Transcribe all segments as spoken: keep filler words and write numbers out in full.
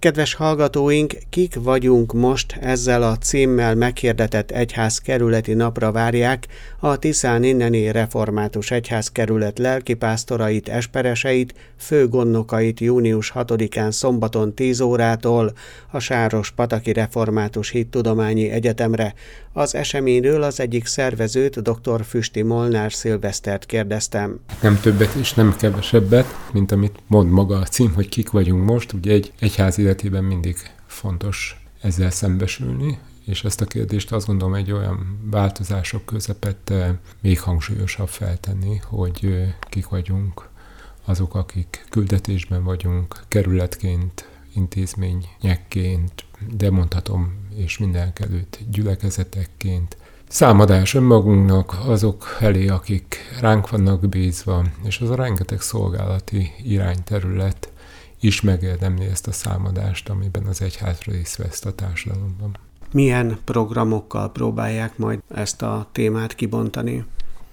Kedves hallgatóink, kik vagyunk most ezzel a címmel meghirdetett egyházkerületi napra várják a Tiszán inneni református egyházkerület lelkipásztorait, espereseit, főgondnokait június hatodikán szombaton tíz órától a Sárospataki Református Hittudományi Egyetemre. Az eseményről az egyik szervezőt, dr. Füsti Molnár Szilvesztert kérdeztem. Nem többet és nem kevesebbet, mint amit mond maga a cím, hogy kik vagyunk most. Ugye egy egyház életében mindig fontos ezzel szembesülni, és ezt a kérdést azt gondolom egy olyan változások közepette még hangsúlyosabb feltenni, hogy kik vagyunk azok, akik küldetésben vagyunk, kerületként, intézményekként, de mondhatom, és mindenekelőtt gyülekezetekként. Számadás önmagunknak, azok elé, akik ránk vannak bízva, és az a rengeteg szolgálati irányterület is megérdemli ezt a számadást, amiben az egyház részt vesz a társadalomban. Milyen programokkal próbálják majd ezt a témát kibontani?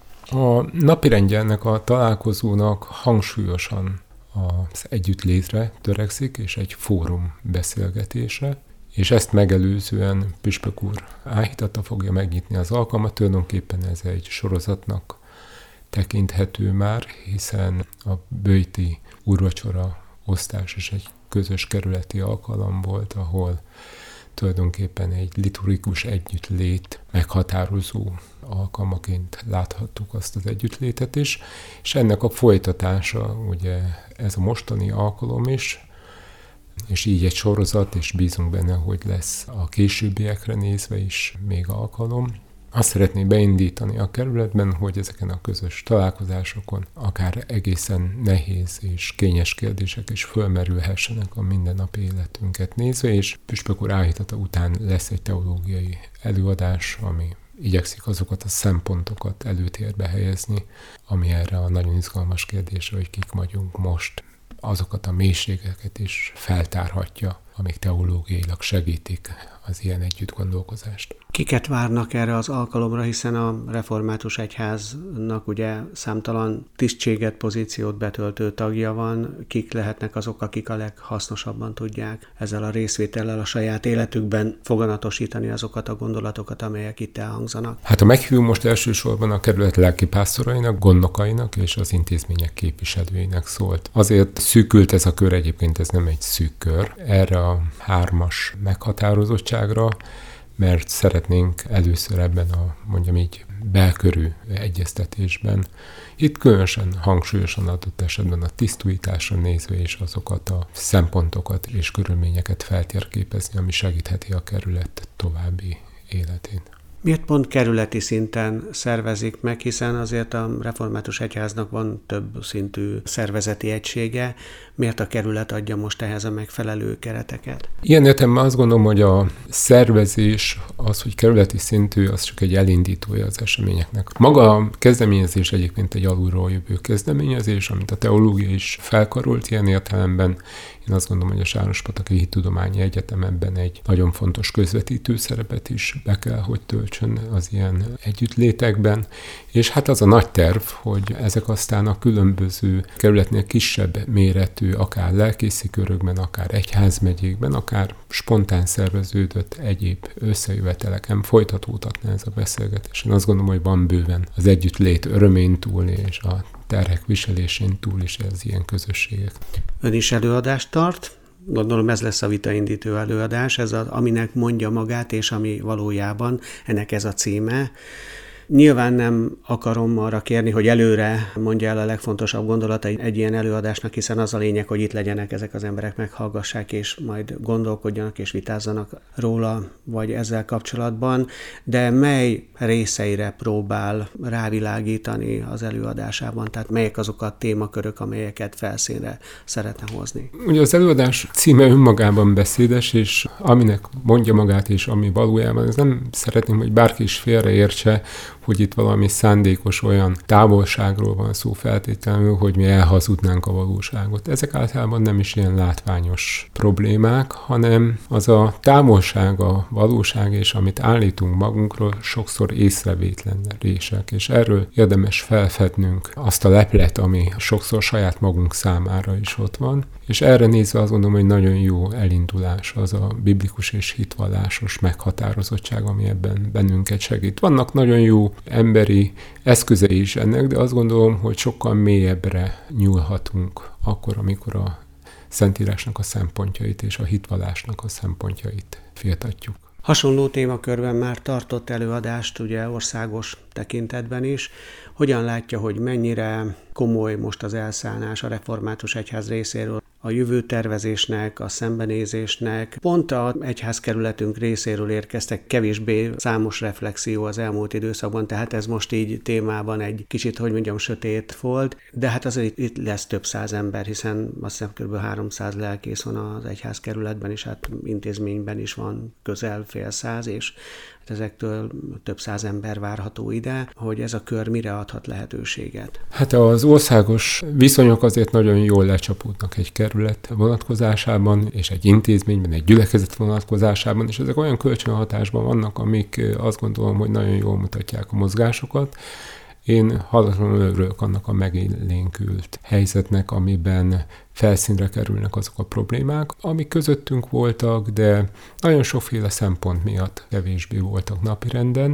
A napirendje ennek a találkozónak hangsúlyosan az együttlétre törekszik, és egy fórum beszélgetésre, és ezt megelőzően Püspök úr áhítata fogja megnyitni az alkalmat. Tulajdonképpen ez egy sorozatnak tekinthető már, hiszen a böjti úrvacsora osztás is egy közös kerületi alkalom volt, ahol tulajdonképpen egy liturgikus együttlét meghatározó alkalmaként láthattuk azt az együttlétet is, és ennek a folytatása, ugye ez a mostani alkalom is, és így egy sorozat, és bízunk benne, hogy lesz a későbbiekre nézve is még alkalom. Azt szeretné beindítani a kerületben, hogy ezeken a közös találkozásokon akár egészen nehéz és kényes kérdések is fölmerülhessenek a mindennapi életünket nézve, és Püspök úr áhítata után lesz egy teológiai előadás, ami igyekszik azokat a szempontokat előtérbe helyezni, ami erre a nagyon izgalmas kérdésre, hogy kik vagyunk most, azokat a mélységeket is feltárhatja, amik teológiailag segítik az ilyen együttgondolkozást. Kiket várnak erre az alkalomra, hiszen a református egyháznak ugye számtalan tisztséget, pozíciót betöltő tagja van. Kik lehetnek azok, akik a leghasznosabban tudják ezzel a részvétellel a saját életükben foganatosítani azokat a gondolatokat, amelyek itt elhangzanak? Hát a meghívó most elsősorban a kerület lelkipásztorainak, gondnokainak és az intézmények képviselőinek szólt. Azért szűkült ez a kör, egyébként ez nem egy szűk kör, erre a hármas meghatározottságra, mert szeretnénk először ebben a, mondjam így, belkörű egyeztetésben, itt különösen hangsúlyosan adott esetben a tisztújításra nézve és azokat a szempontokat és körülményeket feltérképezni, ami segítheti a kerület további életén. Miért pont kerületi szinten szervezik meg, hiszen azért a református egyháznak van több szintű szervezeti egysége, miért a kerület adja most ehhez a megfelelő kereteket? Ilyen értelemben azt gondolom, hogy a szervezés, az, hogy kerületi szintű, az csak egy elindítója az eseményeknek. Maga a kezdeményezés egyébként egy alulról jövő kezdeményezés, amit a teológia is felkarolt ilyen értelemben. Én azt gondolom, hogy a Sárospataki Hittudományi Egyetem ebben egy nagyon fontos közvetítő szerepet is be kell, hogy töltsön az ilyen együttlétekben. És hát az a nagy terv, hogy ezek aztán a különböző kerületnél kisebb méretű, akár lelkészi körökben, akár egyházmegyékben, akár spontán szerveződött egyéb összejöveteleken folytatódhatna ez a beszélgetés. Én azt gondolom, hogy van bőven az együttlét örömén túl és a terhek viselésén túl is ez ilyen közösségek. Ön is előadást tart? Gondolom ez lesz a vitaindító előadás, ez az, aminek mondja magát, és ami valójában ennek ez a címe. Nyilván nem akarom arra kérni, hogy előre mondja el a legfontosabb gondolatai egy ilyen előadásnak, hiszen az a lényeg, hogy itt legyenek ezek az emberek, meghallgassák, és majd gondolkodjanak és vitázzanak róla, vagy ezzel kapcsolatban, de mely részeire próbál rávilágítani az előadásában, tehát melyek azok a témakörök, amelyeket felszínre szeretne hozni? Ugye az előadás címe önmagában beszédes, és aminek mondja magát, és ami valójában, ez nem szeretném, hogy bárki is félreértse, hogy itt valami szándékos olyan távolságról van szó feltétlenül, hogy mi elhazudnánk a valóságot. Ezek általában nem is ilyen látványos problémák, hanem az a távolság, a valóság és amit állítunk magunkról sokszor észrevétlen rések, és erről érdemes felfednünk azt a leplet, ami sokszor saját magunk számára is ott van, És erre nézve azt gondolom, hogy nagyon jó elindulás az a biblikus és hitvallásos meghatározottság, ami ebben bennünket segít. Vannak nagyon jó emberi eszközei is ennek, de azt gondolom, hogy sokkal mélyebbre nyúlhatunk akkor, amikor a Szentírásnak a szempontjait és a hitvallásnak a szempontjait firtatjuk. Hasonló témakörben már tartott előadást, ugye országos tekintetben is. Hogyan látja, hogy mennyire komoly most az elszállás a református egyház részéről a jövőtervezésnek, a szembenézésnek? Pont az egyházkerületünk részéről érkeztek kevésbé számos reflexió az elmúlt időszakban, tehát ez most így témában egy kicsit, hogy mondjam, sötét volt, de hát azért itt lesz több száz ember, hiszen azt hiszem kb. háromszáz lelkész van az egyházkerületben, és hát intézményben is van közel fél száz, és ezektől több száz ember várható ide, hogy ez a kör mire adhat lehetőséget? Hát az országos viszonyok azért nagyon jól lecsapódnak egy kerület vonatkozásában, és egy intézményben, egy gyülekezet vonatkozásában, és ezek olyan kölcsönhatásban vannak, amik azt gondolom, hogy nagyon jól mutatják a mozgásokat. Én hallatlanul örülök annak a megélénkült helyzetnek, amiben felszínre kerülnek azok a problémák, amik közöttünk voltak, de nagyon sokféle szempont miatt kevésbé voltak napirenden.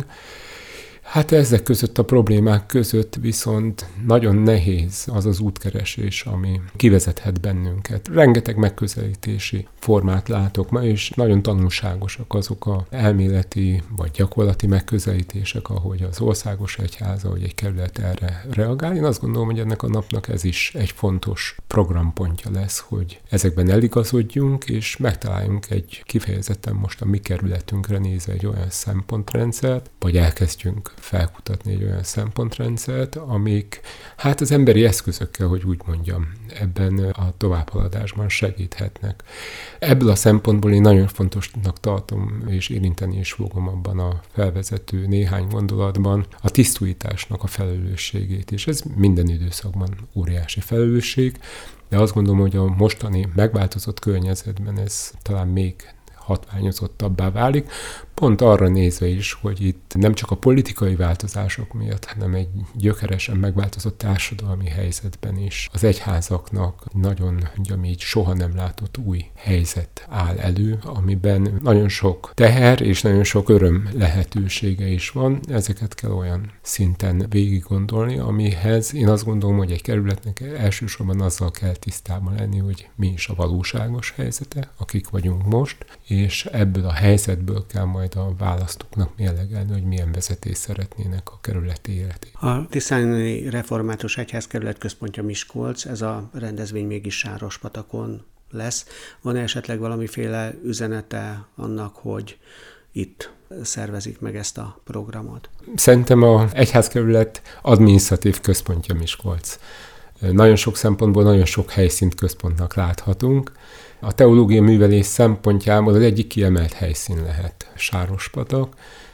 Hát ezek között a problémák között viszont nagyon nehéz az az útkeresés, ami kivezethet bennünket. Rengeteg megközelítési formát látok ma, és nagyon tanulságosak azok a elméleti vagy gyakorlati megközelítések, ahogy az országos egyház, ahogy egy kerület erre reagál. Én azt gondolom, hogy ennek a napnak ez is egy fontos programpontja lesz, hogy ezekben eligazodjunk, és megtaláljunk egy kifejezetten most a mi kerületünkre nézve egy olyan szempontrendszert, vagy elkezdjünk felkutatni egy olyan szempontrendszert, amik hát az emberi eszközökkel, hogy úgy mondjam, ebben a továbbhaladásban segíthetnek. Ebből a szempontból én nagyon fontosnak tartom, és érinteni is fogom abban a felvezető néhány gondolatban a tisztújításnak a felelősségét, és ez minden időszakban óriási felelősség, de azt gondolom, hogy a mostani megváltozott környezetben ez talán még hatványozottabbá válik, pont arra nézve is, hogy itt nem csak a politikai változások miatt, hanem egy gyökeresen megváltozott társadalmi helyzetben is az egyházaknak nagyon, mondjam így, soha nem látott új helyzet áll elő, amiben nagyon sok teher és nagyon sok öröm lehetősége is van. Ezeket kell olyan szinten végig gondolni, amihez én azt gondolom, hogy egy kerületnek elsősorban azzal kell tisztában lenni, hogy mi is a valóságos helyzete, akik vagyunk most, és ebből a helyzetből kell majd a választóknak mérlegelni, hogy milyen vezetést szeretnének a kerületi életét. A Tiszáni Református Egyházkerület központja Miskolc, ez a rendezvény mégis Sárospatakon lesz. Van esetleg valamiféle üzenete annak, hogy itt szervezik meg ezt a programot? Szerintem az egyházkerület adminisztratív központja Miskolc. Nagyon sok szempontból nagyon sok helyszínt központnak láthatunk. A teológiai művelés szempontjából az egyik kiemelt helyszín lehet Sárospatak,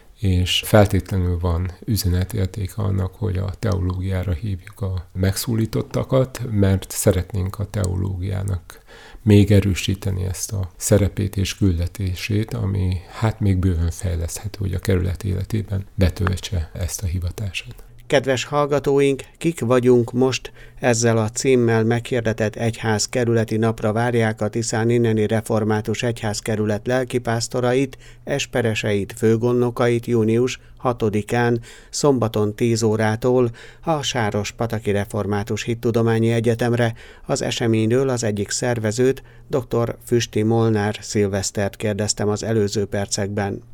és feltétlenül van üzenetértéke annak, hogy a teológiára hívjuk a megszólítottakat, mert szeretnénk a teológiának még erősíteni ezt a szerepét és küldetését, ami hát még bőven fejleszthető, hogy a kerület életében betöltse ezt a hivatását. Kedves hallgatóink, kik vagyunk most? Ezzel a címmel meghirdetett egyházkerületi napra várják a Tiszáninneni Református Egyházkerület lelkipásztorait, espereseit, főgondnokait június hatodikán, szombaton tíz órától a Sárospataki Református Hittudományi Egyetemre. Az eseményről az egyik szervezőt, dr. Füsti Molnár Szilvesztert kérdeztem az előző percekben.